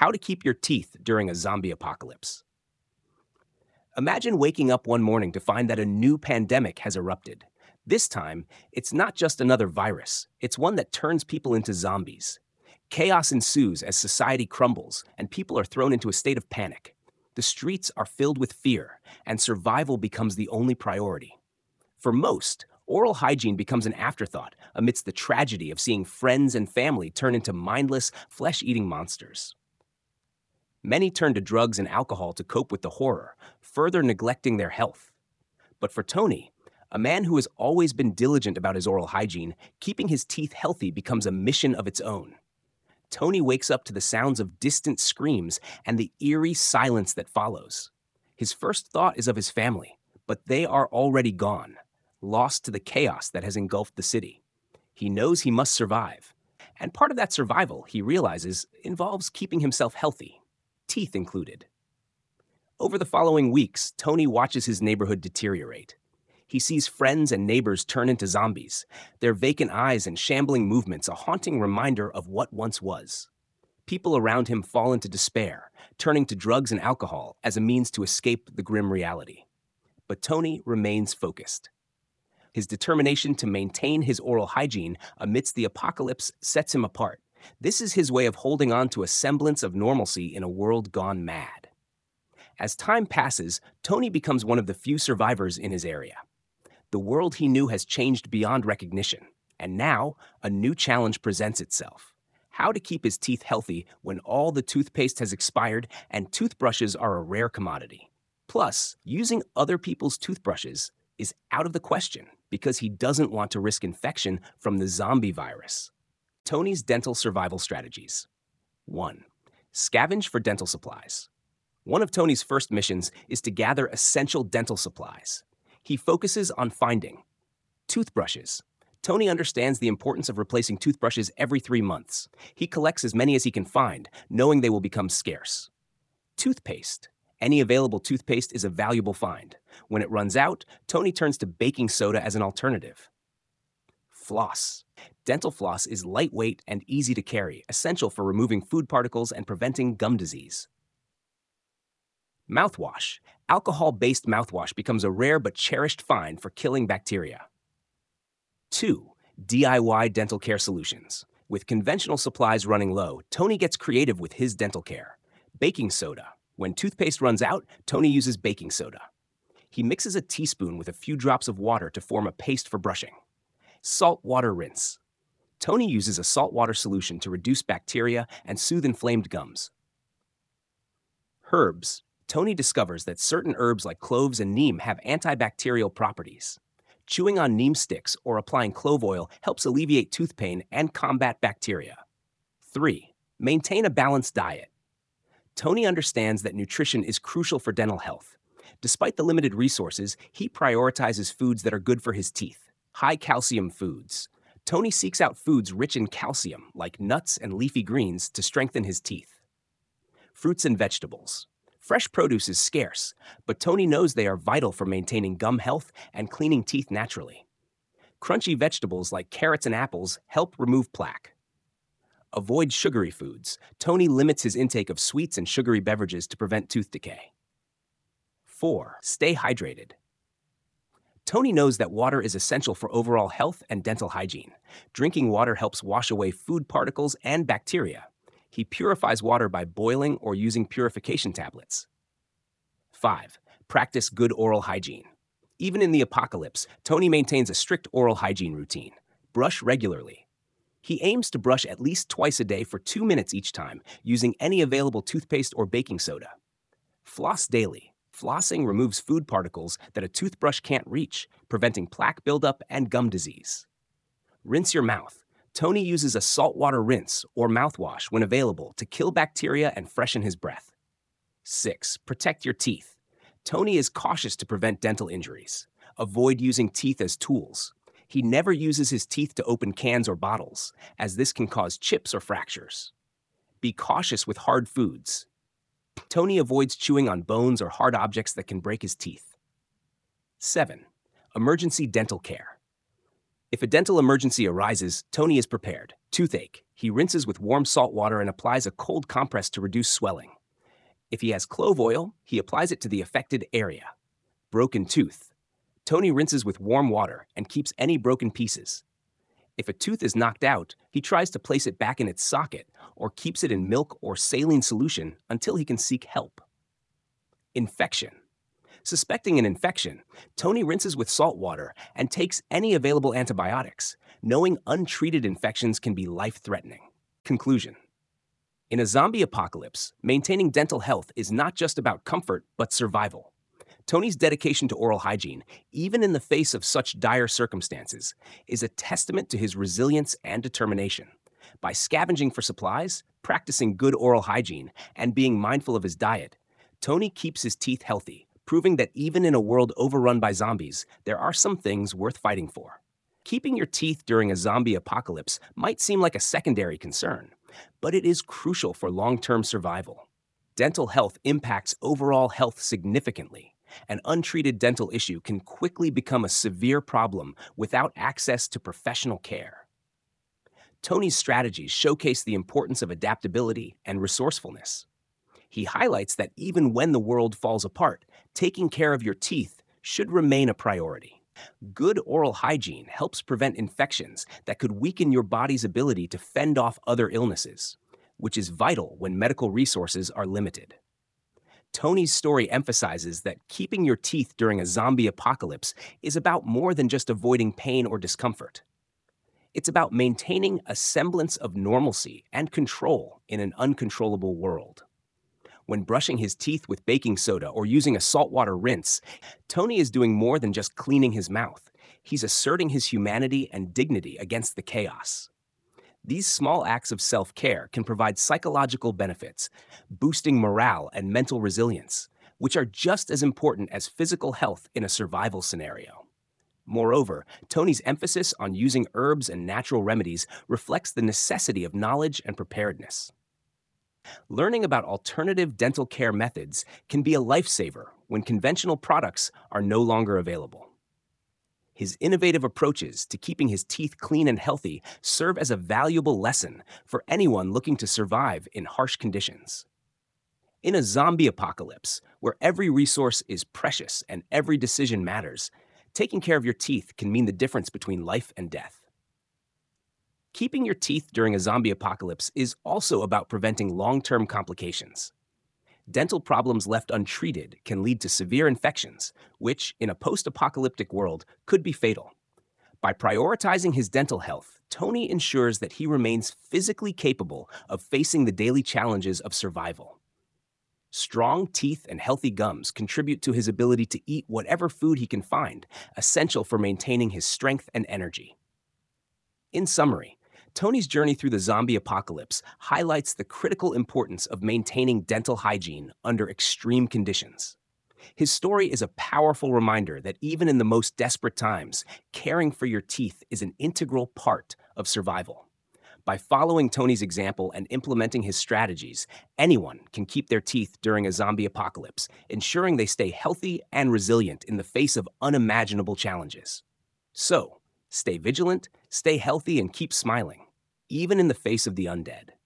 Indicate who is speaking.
Speaker 1: How to keep your teeth during a zombie apocalypse. Imagine waking up one morning to find that a new pandemic has erupted. This time, it's not just another virus, it's one that turns people into zombies. Chaos ensues as society crumbles and people are thrown into a state of panic. The streets are filled with fear, and survival becomes the only priority. For most, oral hygiene becomes an afterthought amidst the tragedy of seeing friends and family turn into mindless, flesh eating monsters. Many turn to drugs and alcohol to cope with the horror, further neglecting their health. But for Tony, a man who has always been diligent about his oral hygiene, keeping his teeth healthy becomes a mission of its own. Tony wakes up to the sounds of distant screams and the eerie silence that follows. His first thought is of his family, but they are already gone, lost to the chaos that has engulfed the city. He knows he must survive, and part of that survival, he realizes, involves keeping himself healthy, teeth included. Over the following weeks, Tony watches his neighborhood deteriorate. He sees friends and neighbors turn into zombies, their vacant eyes and shambling movements a haunting reminder of what once was. People around him fall into despair, turning to drugs and alcohol as a means to escape the grim reality. But Tony remains focused. His determination to maintain his oral hygiene amidst the apocalypse sets him apart. This is his way of holding on to a semblance of normalcy in a world gone mad. As time passes, Tony becomes one of the few survivors in his area. The world he knew has changed beyond recognition, and now a new challenge presents itself. How to keep his teeth healthy when all the toothpaste has expired and toothbrushes are a rare commodity. Plus, using other people's toothbrushes is out of the question because he doesn't want to risk infection from the zombie virus. Tony's dental survival strategies. 1. Scavenge for dental supplies. One of Tony's first missions is to gather essential dental supplies. He focuses on finding toothbrushes. Tony understands the importance of replacing toothbrushes every 3 months. He collects as many as he can find, knowing they will become scarce. Toothpaste. Any available toothpaste is a valuable find. When it runs out, Tony turns to baking soda as an alternative. Floss. Dental floss is lightweight and easy to carry, essential for removing food particles and preventing gum disease. Mouthwash. Alcohol-based mouthwash becomes a rare but cherished find for killing bacteria. 2. DIY dental care solutions. With conventional supplies running low, Tony gets creative with his dental care. Baking soda. When toothpaste runs out, Tony uses baking soda. He mixes a teaspoon with a few drops of water to form a paste for brushing. Salt water rinse. Tony uses a saltwater solution to reduce bacteria and soothe inflamed gums. Herbs. Tony discovers that certain herbs like cloves and neem have antibacterial properties. Chewing on neem sticks or applying clove oil helps alleviate tooth pain and combat bacteria. 3. Maintain a balanced diet. Tony understands that nutrition is crucial for dental health. Despite the limited resources, he prioritizes foods that are good for his teeth, high-calcium foods. Tony seeks out foods rich in calcium, like nuts and leafy greens, to strengthen his teeth. Fruits and vegetables. Fresh produce is scarce, but Tony knows they are vital for maintaining gum health and cleaning teeth naturally. Crunchy vegetables like carrots and apples help remove plaque. Avoid sugary foods. Tony limits his intake of sweets and sugary beverages to prevent tooth decay. 4. Stay hydrated. Tony knows that water is essential for overall health and dental hygiene. Drinking water helps wash away food particles and bacteria. He purifies water by boiling or using purification tablets. 5. Practice good oral hygiene. Even in the apocalypse, Tony maintains a strict oral hygiene routine. Brush regularly. He aims to brush at least twice a day for 2 minutes each time, using any available toothpaste or baking soda. Floss daily. Flossing removes food particles that a toothbrush can't reach, preventing plaque buildup and gum disease. Rinse your mouth. Tony uses a saltwater rinse or mouthwash when available to kill bacteria and freshen his breath. 6. Protect your teeth. Tony is cautious to prevent dental injuries. Avoid using teeth as tools. He never uses his teeth to open cans or bottles, as this can cause chips or fractures. Be cautious with hard foods. Tony avoids chewing on bones or hard objects that can break his teeth. 7. Emergency dental care. If a dental emergency arises, Tony is prepared. Toothache. He rinses with warm salt water and applies a cold compress to reduce swelling. If he has clove oil, he applies it to the affected area. Broken tooth. Tony rinses with warm water and keeps any broken pieces. If a tooth is knocked out, he tries to place it back in its socket or keeps it in milk or saline solution until he can seek help. Infection. Suspecting an infection, Tony rinses with salt water and takes any available antibiotics, knowing untreated infections can be life-threatening. Conclusion. In a zombie apocalypse, maintaining dental health is not just about comfort, but survival. Tony's dedication to oral hygiene, even in the face of such dire circumstances, is a testament to his resilience and determination. By scavenging for supplies, practicing good oral hygiene, and being mindful of his diet, Tony keeps his teeth healthy, proving that even in a world overrun by zombies, there are some things worth fighting for. Keeping your teeth during a zombie apocalypse might seem like a secondary concern, but it is crucial for long-term survival. Dental health impacts overall health significantly. An untreated dental issue can quickly become a severe problem without access to professional care. Tony's strategies showcase the importance of adaptability and resourcefulness. He highlights that even when the world falls apart, taking care of your teeth should remain a priority. Good oral hygiene helps prevent infections that could weaken your body's ability to fend off other illnesses, which is vital when medical resources are limited. Tony's story emphasizes that keeping your teeth during a zombie apocalypse is about more than just avoiding pain or discomfort. It's about maintaining a semblance of normalcy and control in an uncontrollable world. When brushing his teeth with baking soda or using a saltwater rinse, Tony is doing more than just cleaning his mouth. He's asserting his humanity and dignity against the chaos. These small acts of self-care can provide psychological benefits, boosting morale and mental resilience, which are just as important as physical health in a survival scenario. Moreover, Tony's emphasis on using herbs and natural remedies reflects the necessity of knowledge and preparedness. Learning about alternative dental care methods can be a lifesaver when conventional products are no longer available. His innovative approaches to keeping his teeth clean and healthy serve as a valuable lesson for anyone looking to survive in harsh conditions. In a zombie apocalypse, where every resource is precious and every decision matters, taking care of your teeth can mean the difference between life and death. Keeping your teeth during a zombie apocalypse is also about preventing long-term complications. Dental problems left untreated can lead to severe infections, which, in a post-apocalyptic world, could be fatal. By prioritizing his dental health, Tony ensures that he remains physically capable of facing the daily challenges of survival. Strong teeth and healthy gums contribute to his ability to eat whatever food he can find, essential for maintaining his strength and energy. In summary, Tony's journey through the zombie apocalypse highlights the critical importance of maintaining dental hygiene under extreme conditions. His story is a powerful reminder that even in the most desperate times, caring for your teeth is an integral part of survival. By following Tony's example and implementing his strategies, anyone can keep their teeth during a zombie apocalypse, ensuring they stay healthy and resilient in the face of unimaginable challenges. So, stay vigilant, stay healthy, and keep smiling, even in the face of the undead.